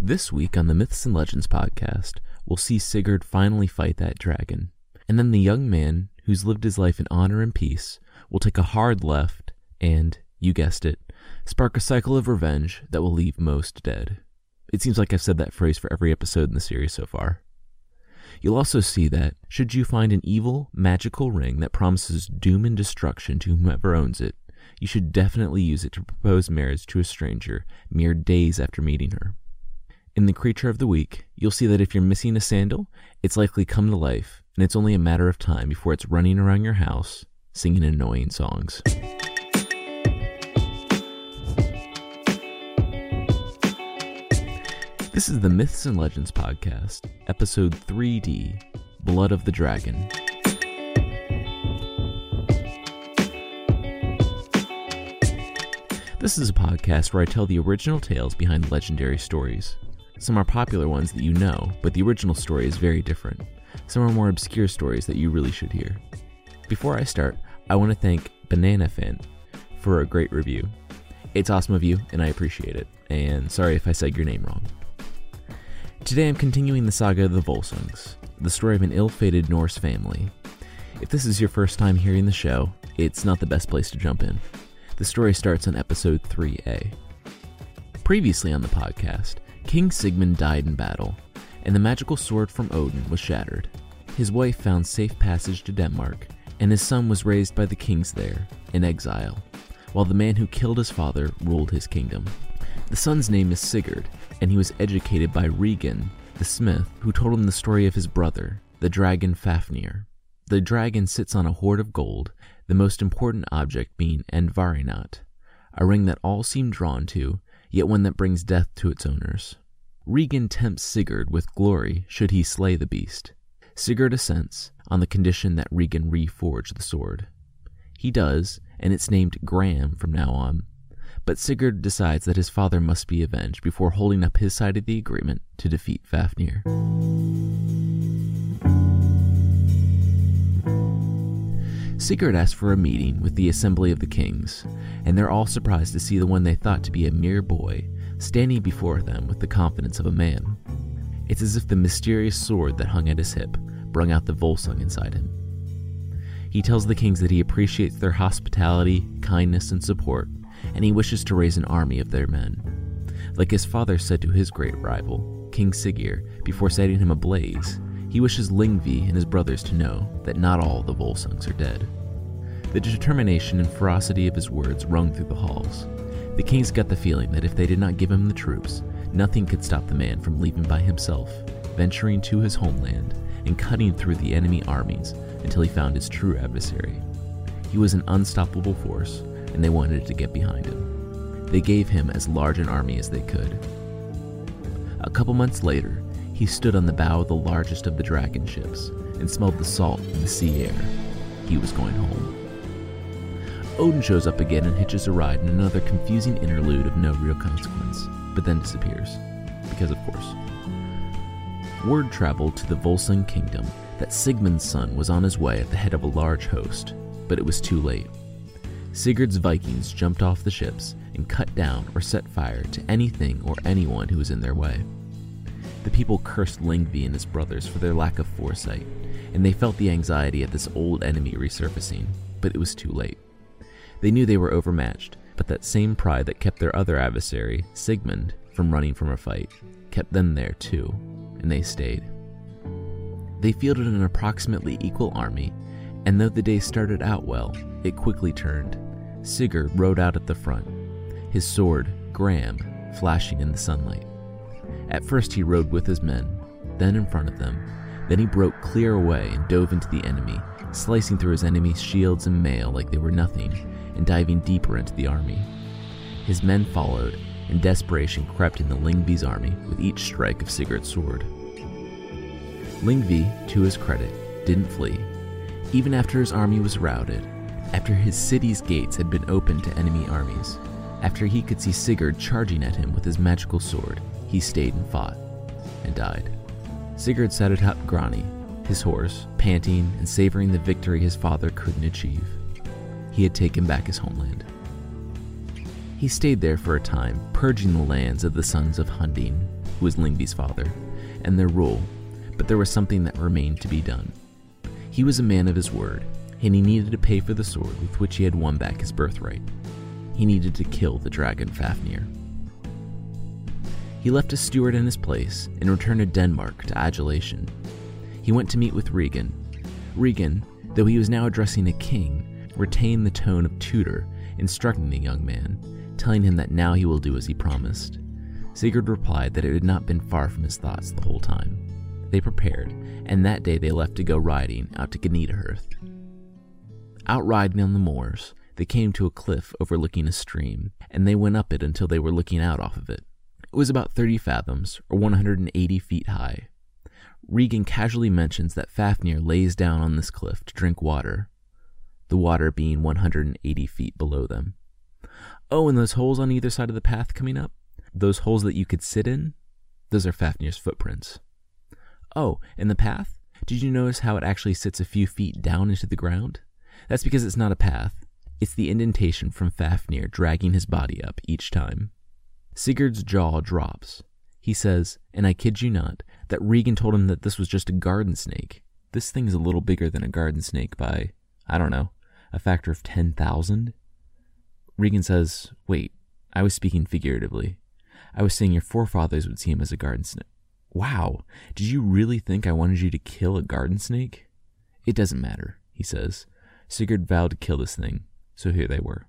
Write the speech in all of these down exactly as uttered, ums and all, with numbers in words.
This week on the Myths and Legends podcast, we'll see Sigurd finally fight that dragon, and then the young man who's lived his life in honor and peace will take a hard left and, you guessed it, spark a cycle of revenge that will leave most dead. It seems like I've said that phrase for every episode in the series so far. You'll also see that, should you find an evil, magical ring that promises doom and destruction to whomever owns it, you should definitely use it to propose marriage to a stranger mere days after meeting her. In the Creature of the Week, you'll see that if you're missing a sandal, it's likely come to life, and it's only a matter of time before it's running around your house, singing annoying songs. This is the Myths and Legends podcast, episode three D, Blood of the Dragon. This is a podcast where I tell the original tales behind legendary stories. Some are popular ones that you know, but the original story is very different. Some are more obscure stories that you really should hear. Before I start, I want to thank Banana Fan for a great review. It's awesome of you, and I appreciate it, and sorry if I said your name wrong. Today I'm continuing the saga of the Volsungs, the story of an ill-fated Norse family. If this is your first time hearing the show, it's not the best place to jump in. The story starts on episode three A. Previously on the podcast, King Sigmund died in battle, and the magical sword from Odin was shattered. His wife found safe passage to Denmark, and his son was raised by the kings there, in exile, while the man who killed his father ruled his kingdom. The son's name is Sigurd, and he was educated by Regan, the smith, who told him the story of his brother, the dragon Fafnir. The dragon sits on a hoard of gold, the most important object being Andvarinat, a ring that all seem drawn to, yet one that brings death to its owners. Regan tempts Sigurd with glory should he slay the beast. Sigurd assents, on the condition that Regan reforge the sword. He does, and it's named Graham from now on, but Sigurd decides that his father must be avenged before holding up his side of the agreement to defeat Fafnir. Sigurd asks for a meeting with the Assembly of the Kings, and they're all surprised to see the one they thought to be a mere boy standing before them with the confidence of a man. It's as if the mysterious sword that hung at his hip brung out the Volsung inside him. He tells the kings that he appreciates their hospitality, kindness, and support, and he wishes to raise an army of their men. Like his father said to his great rival, King Siggeir, before setting him ablaze, he wishes Lyngvi and his brothers to know that not all the Volsungs are dead. The determination and ferocity of his words rung through the halls. The kings got the feeling that if they did not give him the troops, nothing could stop the man from leaving by himself, venturing to his homeland, and cutting through the enemy armies until he found his true adversary. He was an unstoppable force, and they wanted to get behind him. They gave him as large an army as they could. A couple months later, he stood on the bow of the largest of the dragon ships and smelled the salt in the sea air. He was going home. Odin shows up again and hitches a ride in another confusing interlude of no real consequence, but then disappears. Because of course. Word traveled to the Volsung kingdom that Sigmund's son was on his way at the head of a large host, but it was too late. Sigurd's Vikings jumped off the ships and cut down or set fire to anything or anyone who was in their way. The people cursed Lyngvi and his brothers for their lack of foresight, and they felt the anxiety at this old enemy resurfacing, but it was too late. They knew they were overmatched, but that same pride that kept their other adversary, Sigmund, from running from a fight, kept them there too, and they stayed. They fielded an approximately equal army, and though the day started out well, it quickly turned. Sigurd rode out at the front, his sword, Graham, flashing in the sunlight. At first he rode with his men, then in front of them. Then he broke clear away and dove into the enemy, slicing through his enemy's shields and mail like they were nothing, and diving deeper into the army. His men followed, and desperation crept into Lyngvi's army with each strike of Sigurd's sword. Lyngvi, to his credit, didn't flee. Even after his army was routed, after his city's gates had been opened to enemy armies, after he could see Sigurd charging at him with his magical sword, he stayed and fought, and died. Sigurd sat atop Grani, his horse, panting and savoring the victory his father couldn't achieve. He had taken back his homeland. He stayed there for a time, purging the lands of the sons of Hunding, who was Lyngvi's father, and their rule, but there was something that remained to be done. He was a man of his word, and he needed to pay for the sword with which he had won back his birthright. He needed to kill the dragon Fafnir. He left his steward in his place and returned to Denmark to adulation. He went to meet with Regan. Regan, though he was now addressing a king, retained the tone of tutor, instructing the young man, telling him that now he will do as he promised. Sigurd replied that it had not been far from his thoughts the whole time. They prepared, and that day they left to go riding out to Gnitahearth. Out riding on the moors, they came to a cliff overlooking a stream, and they went up it until they were looking out off of it. It was about thirty fathoms, or one hundred eighty feet high. Regan casually mentions that Fafnir lays down on this cliff to drink water, the water being one hundred eighty feet below them. Oh, and those holes on either side of the path coming up? Those holes that you could sit in? Those are Fafnir's footprints. Oh, and the path? Did you notice how it actually sits a few feet down into the ground? That's because it's not a path. It's the indentation from Fafnir dragging his body up each time. Sigurd's jaw drops. He says, and I kid you not, that Regan told him that this was just a garden snake. This thing's a little bigger than a garden snake by, I don't know, a factor of ten thousand? Regan says, wait, I was speaking figuratively. I was saying your forefathers would see him as a garden snake. Wow, did you really think I wanted you to kill a garden snake? It doesn't matter, he says. Sigurd vowed to kill this thing, so here they were.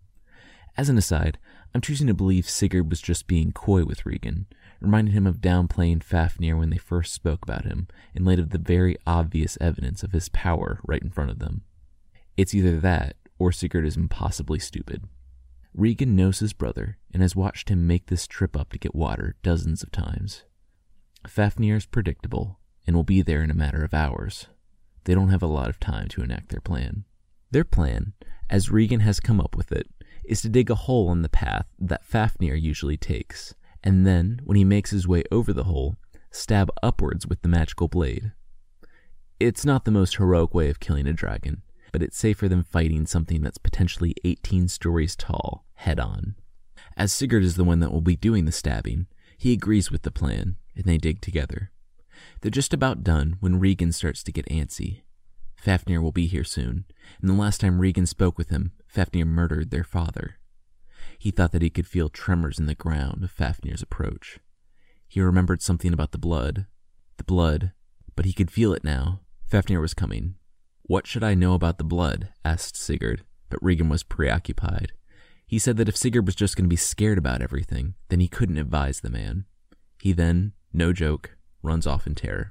As an aside, I'm choosing to believe Sigurd was just being coy with Regan, reminding him of downplaying Fafnir when they first spoke about him, in light of the very obvious evidence of his power right in front of them. It's either that, or Sigurd is impossibly stupid. Regan knows his brother, and has watched him make this trip up to get water dozens of times. Fafnir is predictable, and will be there in a matter of hours. They don't have a lot of time to enact their plan. Their plan, as Regan has come up with it, is to dig a hole in the path that Fafnir usually takes, and then, when he makes his way over the hole, stab upwards with the magical blade. It's not the most heroic way of killing a dragon, but it's safer than fighting something that's potentially eighteen stories tall, head-on. As Sigurd is the one that will be doing the stabbing, he agrees with the plan, and they dig together. They're just about done when Regan starts to get antsy. Fafnir will be here soon, and the last time Regan spoke with him, Fafnir murdered their father. He thought that he could feel tremors in the ground of Fafnir's approach. He remembered something about the blood. The blood, but he could feel it now. Fafnir was coming. What should I know about the blood? Asked Sigurd, but Regan was preoccupied. He said that if Sigurd was just going to be scared about everything, then he couldn't advise the man. He then, no joke, runs off in terror.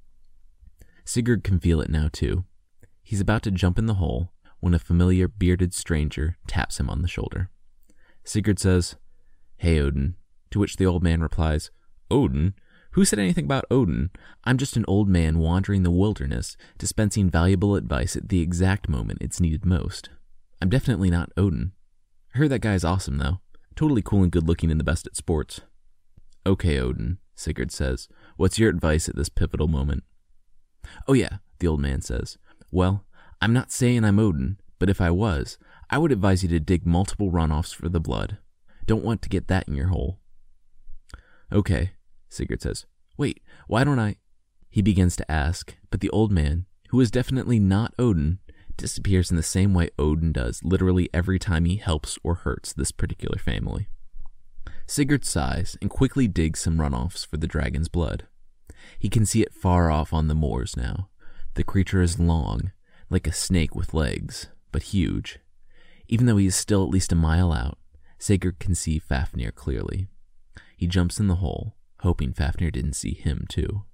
Sigurd can feel it now too. He's about to jump in the hole when a familiar bearded stranger taps him on the shoulder. Sigurd says, "Hey, Odin," to which the old man replies, "Odin? Who said anything about Odin? I'm just an old man wandering the wilderness, dispensing valuable advice at the exact moment it's needed most. I'm definitely not Odin. I heard that guy's awesome, though. Totally cool and good looking and the best at sports." "Okay, Odin," Sigurd says. "What's your advice at this pivotal moment?" "Oh yeah," the old man says. "Well, I'm not saying I'm Odin, but if I was, I would advise you to dig multiple runoffs for the blood. Don't want to get that in your hole." "Okay," Sigurd says. "Wait, why don't I—" He begins to ask, but the old man, who is definitely not Odin, disappears in the same way Odin does literally every time he helps or hurts this particular family. Sigurd sighs and quickly digs some runoffs for the dragon's blood. He can see it far off on the moors now. The creature is long, like a snake with legs, but huge. Even though he is still at least a mile out, Sigurd can see Fafnir clearly. He jumps in the hole, hoping Fafnir didn't see him too.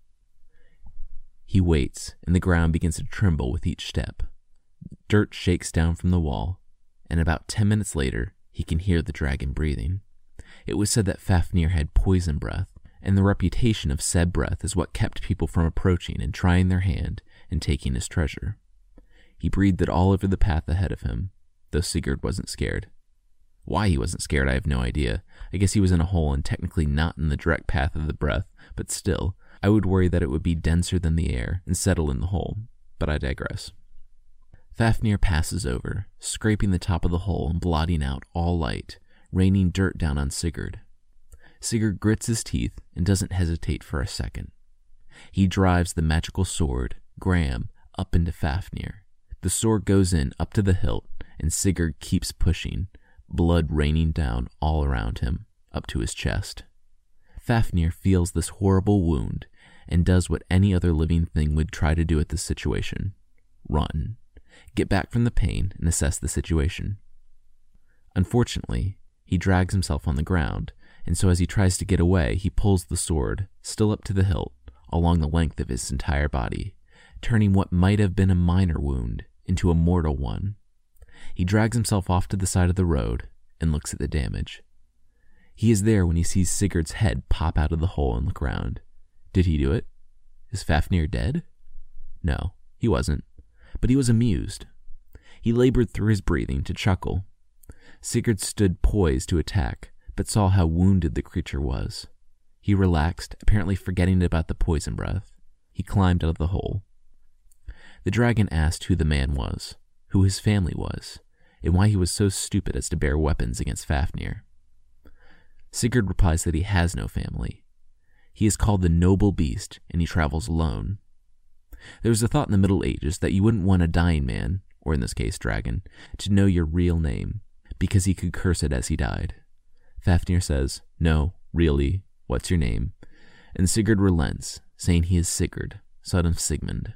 He waits, and the ground begins to tremble with each step. Dirt shakes down from the wall, and about ten minutes later, he can hear the dragon breathing. It was said that Fafnir had poison breath, and the reputation of said breath is what kept people from approaching and trying their hand and taking his treasure. He breathed it all over the path ahead of him, though Sigurd wasn't scared. Why he wasn't scared, I have no idea. I guess he was in a hole and technically not in the direct path of the breath, but still, I would worry that it would be denser than the air and settle in the hole, but I digress. Fafnir passes over, scraping the top of the hole and blotting out all light, raining dirt down on Sigurd. Sigurd grits his teeth and doesn't hesitate for a second. He drives the magical sword, Graham, up into Fafnir. The sword goes in up to the hilt, and Sigurd keeps pushing, blood raining down all around him, up to his chest. Fafnir feels this horrible wound and does what any other living thing would try to do at this situation. Run. Get back from the pain and assess the situation. Unfortunately, he drags himself on the ground, and so as he tries to get away, he pulls the sword, still up to the hilt, along the length of his entire body, turning what might have been a minor wound into a mortal one. He drags himself off to the side of the road and looks at the damage. He is there when he sees Sigurd's head pop out of the hole and look around. Did he do it? Is Fafnir dead? No, he wasn't, but he was amused. He labored through his breathing to chuckle. Sigurd stood poised to attack, but saw how wounded the creature was. He relaxed, apparently forgetting about the poison breath. He climbed out of the hole. The dragon asked who the man was, who his family was, and why he was so stupid as to bear weapons against Fafnir. Sigurd replies that he has no family. He is called the Noble Beast, and he travels alone. There was a thought in the Middle Ages that you wouldn't want a dying man, or in this case dragon, to know your real name, because he could curse it as he died. Fafnir says, "No, really, what's your name?" And Sigurd relents, saying he is Sigurd, son of Sigmund.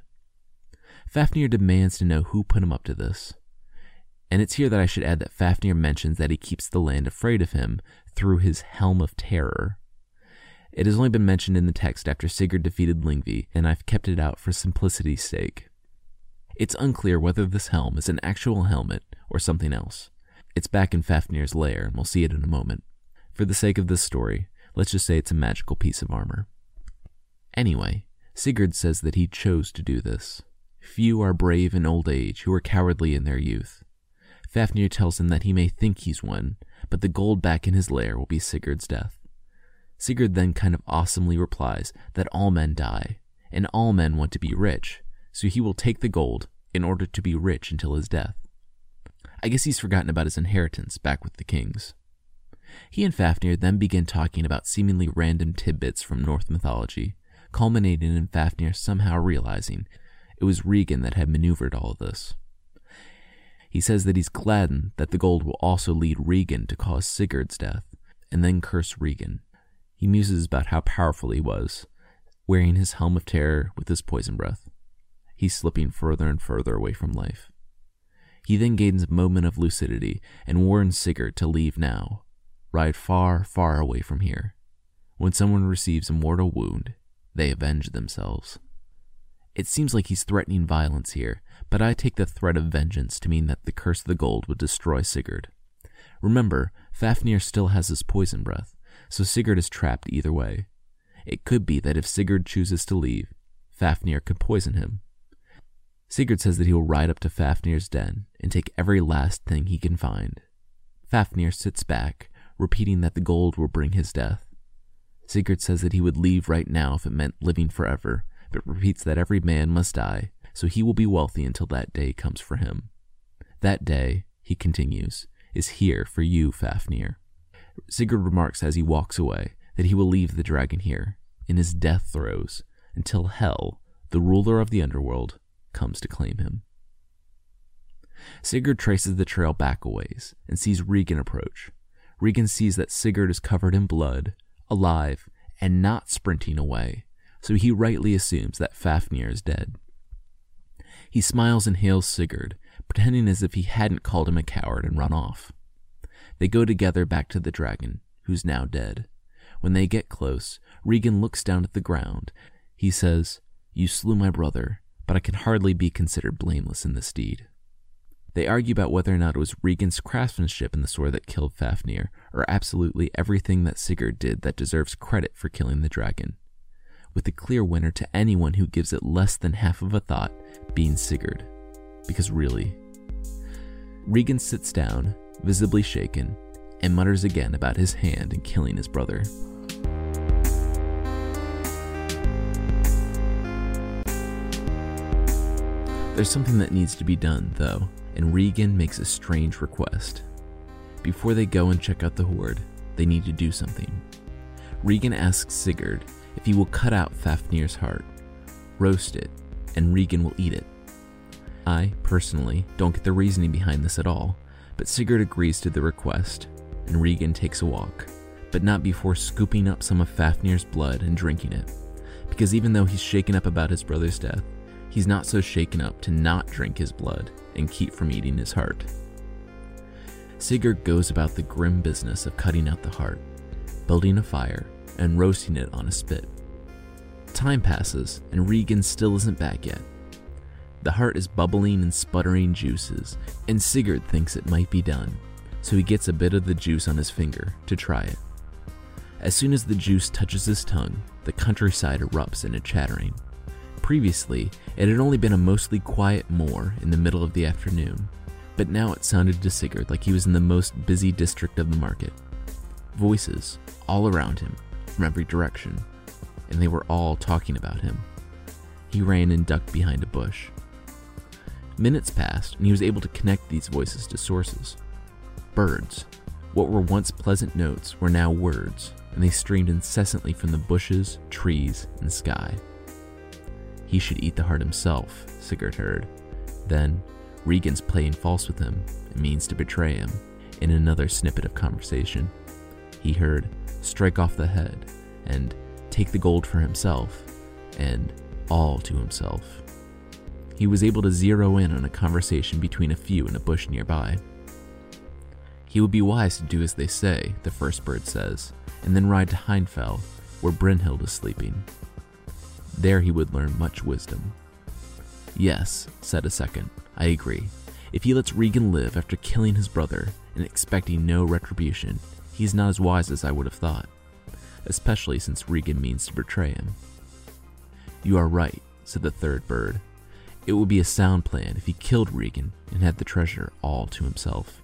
Fafnir demands to know who put him up to this. And it's here that I should add that Fafnir mentions that he keeps the land afraid of him through his Helm of Terror. It has only been mentioned in the text after Sigurd defeated Lyngvi, and I've kept it out for simplicity's sake. It's unclear whether this helm is an actual helmet or something else. It's back in Fafnir's lair, and we'll see it in a moment. For the sake of this story, let's just say it's a magical piece of armor. Anyway, Sigurd says that he chose to do this. Few are brave in old age who are cowardly in their youth. Fafnir tells him that he may think he's won, but the gold back in his lair will be Sigurd's death. Sigurd then kind of awesomely replies that all men die, and all men want to be rich, so he will take the gold in order to be rich until his death. I guess he's forgotten about his inheritance back with the kings. He and Fafnir then begin talking about seemingly random tidbits from Norse mythology, culminating in Fafnir somehow realizing it was Regan that had maneuvered all of this. He says that he's gladdened that the gold will also lead Regan to cause Sigurd's death, and then curse Regan. He muses about how powerful he was, wearing his Helm of Terror with his poison breath. He's slipping further and further away from life. He then gains a moment of lucidity and warns Sigurd to leave now, ride far, far away from here. When someone receives a mortal wound, they avenge themselves. It seems like he's threatening violence here, but I take the threat of vengeance to mean that the curse of the gold would destroy Sigurd. Remember, Fafnir still has his poison breath, so Sigurd is trapped either way. It could be that if Sigurd chooses to leave, Fafnir could poison him. Sigurd says that he will ride up to Fafnir's den and take every last thing he can find. Fafnir sits back, repeating that the gold will bring his death. Sigurd says that he would leave right now if it meant living forever, but repeats that every man must die, so he will be wealthy until that day comes for him. That day, he continues, is here for you, Fafnir. Sigurd remarks as he walks away that he will leave the dragon here, in his death throes, until Hel, the ruler of the underworld, comes to claim him. Sigurd traces the trail back a ways and sees Regan approach. Regan sees that Sigurd is covered in blood, alive, and not sprinting away, so he rightly assumes that Fafnir is dead. He smiles and hails Sigurd, pretending as if he hadn't called him a coward and run off. They go together back to the dragon, who's now dead. When they get close, Regan looks down at the ground. He says, "You slew my brother, but I can hardly be considered blameless in this deed." They argue about whether or not it was Regan's craftsmanship in the sword that killed Fafnir, or absolutely everything that Sigurd did that deserves credit for killing the dragon, with the clear winner to anyone who gives it less than half of a thought being Sigurd. Because really. Regan sits down, visibly shaken, and mutters again about his hand in killing his brother. There's something that needs to be done, though, and Regan makes a strange request. Before they go and check out the horde, they need to do something. Regan asks Sigurd if he will cut out Fafnir's heart, roast it, and Regan will eat it. I, personally, don't get the reasoning behind this at all, but Sigurd agrees to the request, and Regan takes a walk, but not before scooping up some of Fafnir's blood and drinking it, because even though he's shaken up about his brother's death, he's not so shaken up to not drink his blood and keep from eating his heart. Sigurd goes about the grim business of cutting out the heart, building a fire, and roasting it on a spit. Time passes, and Regan still isn't back yet. The heart is bubbling and sputtering juices, and Sigurd thinks it might be done, so he gets a bit of the juice on his finger to try it. As soon as the juice touches his tongue, the countryside erupts into chattering. Previously, it had only been a mostly quiet moor in the middle of the afternoon, but now it sounded to Sigurd like he was in the most busy district of the market. Voices all around him, from every direction, and they were all talking about him. He ran and ducked behind a bush. Minutes passed, and he was able to connect these voices to sources. Birds. What were once pleasant notes were now words, and they streamed incessantly from the bushes, trees, and sky. He should eat the heart himself, Sigurd heard. Then, Regan's playing false with him and means to betray him. In another snippet of conversation, he heard, strike off the head, and take the gold for himself, and all to himself. He was able to zero in on a conversation between a few in a bush nearby. He would be wise to do as they say, the first bird says, and then ride to Hindfell, where Brynhild is sleeping. There he would learn much wisdom. Yes, said a second, I agree. If he lets Regan live after killing his brother and expecting no retribution, he's not as wise as I would have thought, especially since Regan means to betray him. You are right, said the third bird. It would be a sound plan if he killed Regan and had the treasure all to himself.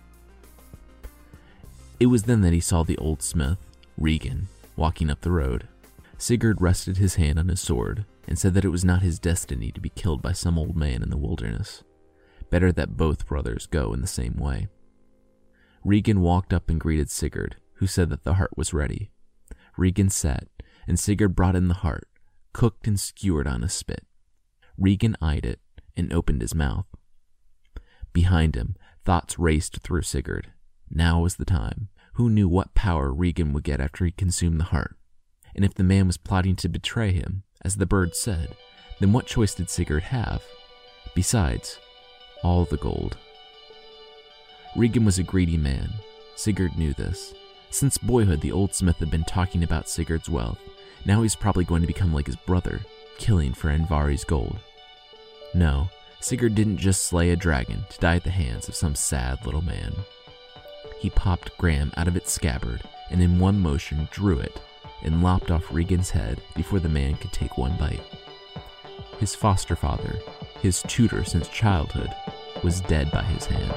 It was then that he saw the old smith, Regan, walking up the road. Sigurd rested his hand on his sword and said that it was not his destiny to be killed by some old man in the wilderness. Better that both brothers go in the same way. Regan walked up and greeted Sigurd, who said that the heart was ready. Regan sat, and Sigurd brought in the heart, cooked and skewered on a spit. Regan eyed it and opened his mouth. Behind him, thoughts raced through Sigurd. Now was the time. Who knew what power Regan would get after he consumed the heart? And if the man was plotting to betray him, as the bird said, then what choice did Sigurd have? Besides, all the gold. Regan was a greedy man. Sigurd knew this. Since boyhood, the old smith had been talking about Sigurd's wealth. Now he's probably going to become like his brother, killing for Andvari's gold. No, Sigurd didn't just slay a dragon to die at the hands of some sad little man. He popped Graham out of its scabbard and in one motion drew it and lopped off Regan's head before the man could take one bite. His foster father, his tutor since childhood, was dead by his hand.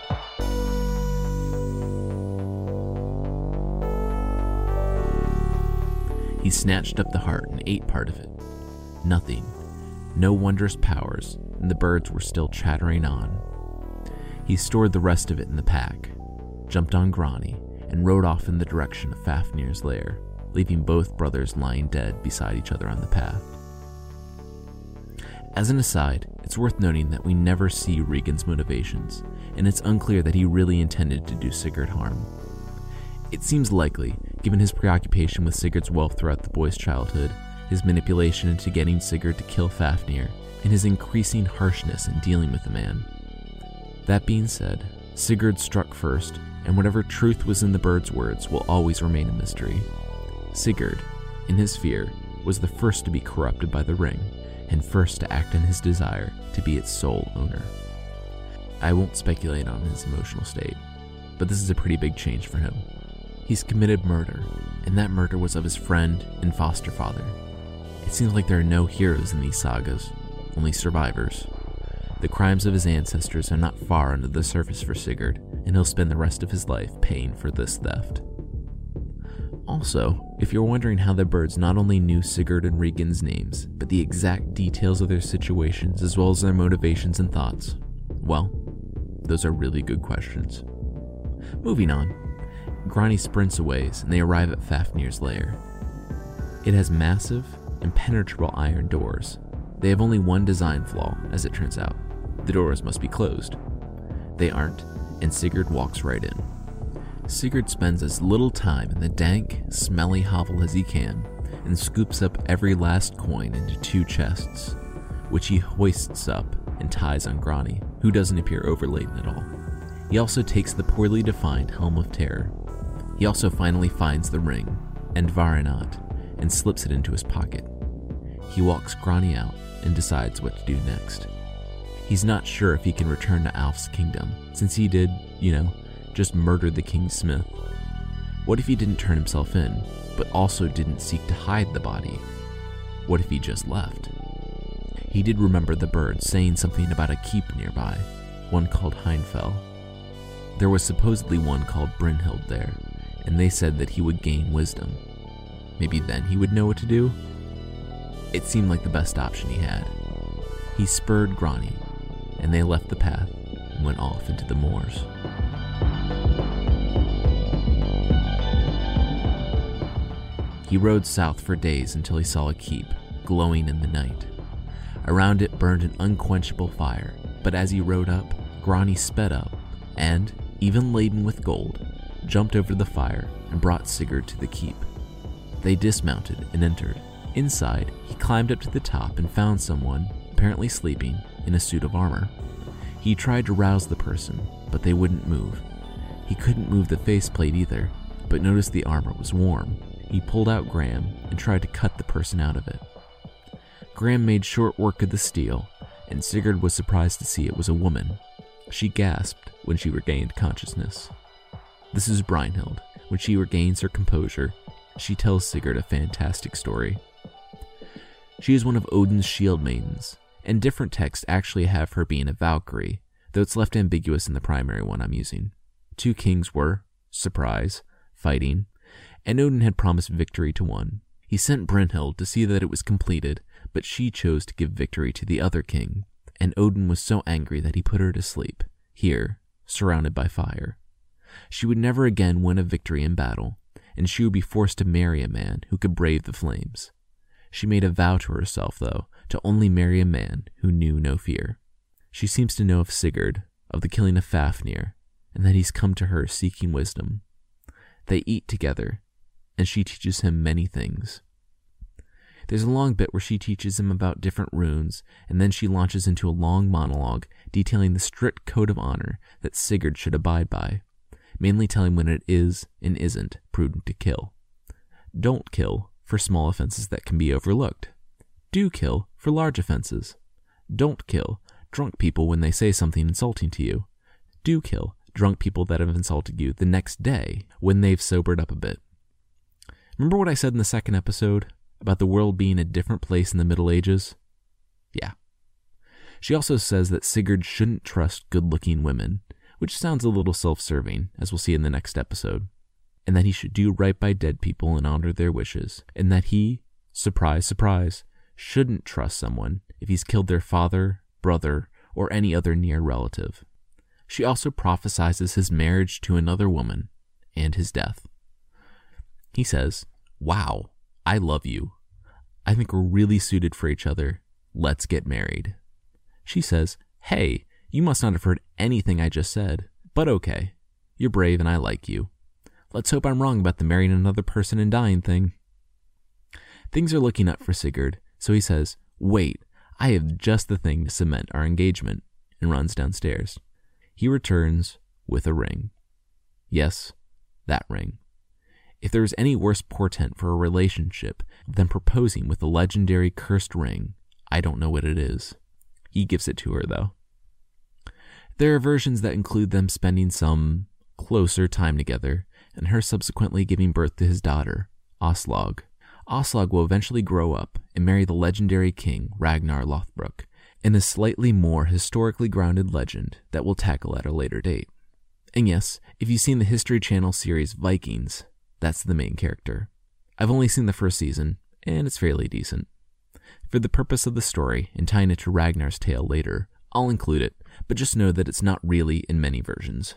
He snatched up the heart and ate part of it. Nothing. No wondrous powers, and the birds were still chattering on. He stored the rest of it in the pack, jumped on Grani, and rode off in the direction of Fafnir's lair, leaving both brothers lying dead beside each other on the path. As an aside, it's worth noting that we never see Regan's motivations, and it's unclear that he really intended to do Sigurd harm. It seems likely, given his preoccupation with Sigurd's wealth throughout the boy's childhood, his manipulation into getting Sigurd to kill Fafnir, and his increasing harshness in dealing with the man. That being said, Sigurd struck first, and whatever truth was in the bird's words will always remain a mystery. Sigurd, in his fear, was the first to be corrupted by the ring, and first to act in his desire to be its sole owner. I won't speculate on his emotional state, but this is a pretty big change for him. He's committed murder, and that murder was of his friend and foster father. It seems like there are no heroes in these sagas, only survivors. The crimes of his ancestors are not far under the surface for Sigurd, and he'll spend the rest of his life paying for this theft. Also, if you're wondering how the birds not only knew Sigurd and Regan's names, but the exact details of their situations as well as their motivations and thoughts, well, those are really good questions. Moving on. Grani sprints away and they arrive at Fafnir's lair. It has massive, impenetrable iron doors. They have only one design flaw, as it turns out. The doors must be closed. They aren't, and Sigurd walks right in. Sigurd spends as little time in the dank, smelly hovel as he can, and scoops up every last coin into two chests, which he hoists up and ties on Grani, who doesn't appear overladen at all. He also takes the poorly defined Helm of Terror. He also finally finds the ring, and Varanat, and slips it into his pocket. He walks Grani out and decides what to do next. He's not sure if he can return to Alf's kingdom, since he did, you know, just murder the King's Smith. What if he didn't turn himself in, but also didn't seek to hide the body? What if he just left? He did remember the birds saying something about a keep nearby, one called Heinfell. There was supposedly one called Brynhild there, and they said that he would gain wisdom. Maybe then he would know what to do? It seemed like the best option he had. He spurred Grani, and they left the path and went off into the moors. He rode south for days until he saw a keep, glowing in the night. Around it burned an unquenchable fire, but as he rode up, Grani sped up, and, even laden with gold, jumped over the fire and brought Sigurd to the keep. They dismounted and entered. Inside, he climbed up to the top and found someone, apparently sleeping, in a suit of armor. He tried to rouse the person, but they wouldn't move. He couldn't move the faceplate either, but noticed the armor was warm. He pulled out Graham and tried to cut the person out of it. Graham made short work of the steel, and Sigurd was surprised to see it was a woman. She gasped when she regained consciousness. This is Brynhild. When she regains her composure, she tells Sigurd a fantastic story. She is one of Odin's shield maidens, and different texts actually have her being a Valkyrie, though it's left ambiguous in the primary one I'm using. Two kings were, surprise, fighting, and Odin had promised victory to one. He sent Brynhild to see that it was completed, but she chose to give victory to the other king, and Odin was so angry that he put her to sleep, here, surrounded by fire. She would never again win a victory in battle, and she would be forced to marry a man who could brave the flames. She made a vow to herself, though, to only marry a man who knew no fear. She seems to know of Sigurd, of the killing of Fafnir, and that he's come to her seeking wisdom. They eat together, and she teaches him many things. There's a long bit where she teaches him about different runes, and then she launches into a long monologue detailing the strict code of honor that Sigurd should abide by, mainly telling when it is and isn't prudent to kill. Don't kill for small offenses that can be overlooked. Do kill for large offenses. Don't kill drunk people when they say something insulting to you. Do kill drunk people that have insulted you the next day when they've sobered up a bit. Remember what I said in the second episode about the world being a different place in the Middle Ages? Yeah. She also says that Sigurd shouldn't trust good-looking women, which sounds a little self-serving, as we'll see in the next episode, and that he should do right by dead people and honor their wishes, and that he, surprise, surprise, shouldn't trust someone if he's killed their father, brother, or any other near relative. She also prophesizes his marriage to another woman and his death. He says, "Wow, I love you. I think we're really suited for each other. Let's get married." She says, "Hey, you must not have heard anything I just said, but okay. You're brave and I like you. Let's hope I'm wrong about the marrying another person and dying thing." Things are looking up for Sigurd, so he says, "Wait, I have just the thing to cement our engagement," and runs downstairs. He returns with a ring. Yes, that ring. If there is any worse portent for a relationship than proposing with the legendary cursed ring, I don't know what it is. He gives it to her, though. There are versions that include them spending some closer time together, and her subsequently giving birth to his daughter, Aslaug. Aslaug will eventually grow up and marry the legendary king Ragnar Lothbrok, in a slightly more historically grounded legend that we'll tackle at a later date. And yes, if you've seen the History Channel series Vikings, that's the main character. I've only seen the first season, and it's fairly decent. For the purpose of the story, and tying it to Ragnar's tale later, I'll include it, but just know that it's not really in many versions.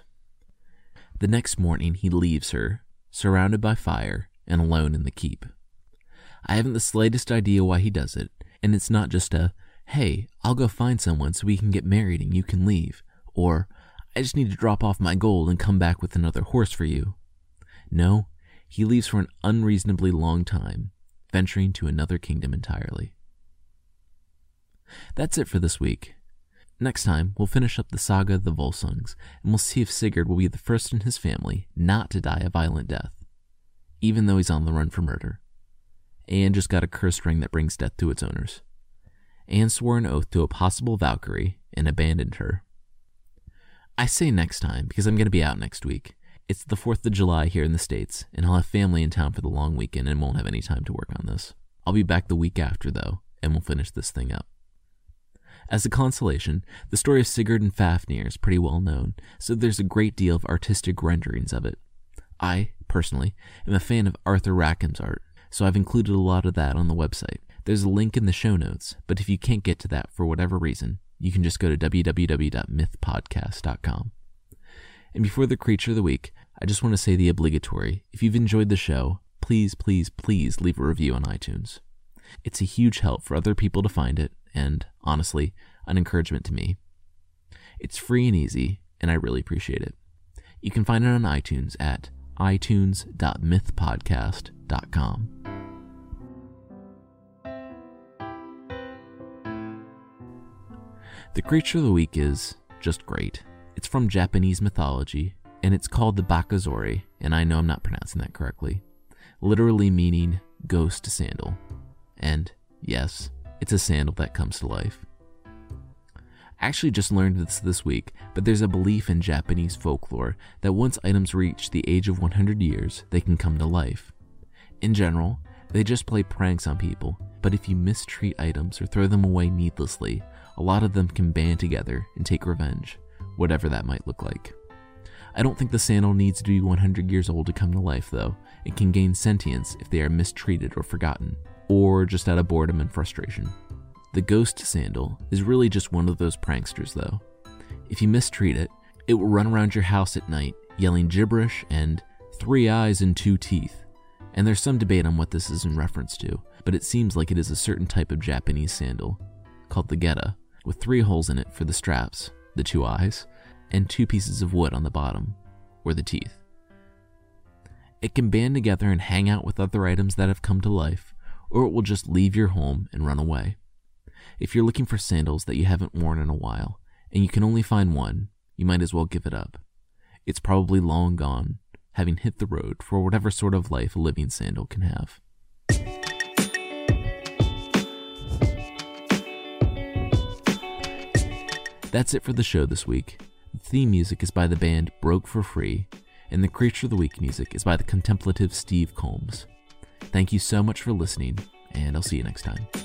The next morning he leaves her, surrounded by fire and alone in the keep. I haven't the slightest idea why he does it, and it's not just a, hey, I'll go find someone so we can get married and you can leave, or I just need to drop off my gold and come back with another horse for you. No, he leaves for an unreasonably long time, venturing to another kingdom entirely. That's it for this week. Next time, we'll finish up the saga of the Volsungs, and we'll see if Sigurd will be the first in his family not to die a violent death, even though he's on the run for murder. Anne just got a cursed ring that brings death to its owners. Anne swore an oath to a possible Valkyrie and abandoned her. I say next time because I'm going to be out next week. It's the fourth of July here in the States, and I'll have family in town for the long weekend and won't have any time to work on this. I'll be back the week after, though, and we'll finish this thing up. As a consolation, the story of Sigurd and Fafnir is pretty well known, so there's a great deal of artistic renderings of it. I, personally, am a fan of Arthur Rackham's art, so I've included a lot of that on the website. There's a link in the show notes, but if you can't get to that for whatever reason, you can just go to w w w dot myth podcast dot com. And before the Creature of the Week, I just want to say the obligatory, if you've enjoyed the show, please, please, please leave a review on iTunes. It's a huge help for other people to find it, and, honestly, an encouragement to me. It's free and easy, and I really appreciate it. You can find it on iTunes at i tunes dot myth podcast dot com. The Creature of the Week is just great. It's from Japanese mythology, and it's called the Bakazori, and I know I'm not pronouncing that correctly, literally meaning ghost sandal. And, yes, it's a sandal that comes to life. I actually just learned this this week, but there's a belief in Japanese folklore that once items reach the age of one hundred years, they can come to life. In general, they just play pranks on people, but if you mistreat items or throw them away needlessly, a lot of them can band together and take revenge, whatever that might look like. I don't think the sandal needs to be one hundred years old to come to life, though. It can gain sentience if they are mistreated or forgotten, or just out of boredom and frustration. The ghost sandal is really just one of those pranksters, though. If you mistreat it, it will run around your house at night, yelling gibberish and three eyes and two teeth. And there's some debate on what this is in reference to, but it seems like it is a certain type of Japanese sandal, called the geta, with three holes in it for the straps, the two eyes, and two pieces of wood on the bottom, or the teeth. It can band together and hang out with other items that have come to life, or it will just leave your home and run away. If you're looking for sandals that you haven't worn in a while, and you can only find one, you might as well give it up. It's probably long gone, having hit the road for whatever sort of life a living sandal can have. That's it for the show this week. The theme music is by the band Broke for Free, and the Creature of the Week music is by the contemplative Steve Combs. Thank you so much for listening, and I'll see you next time.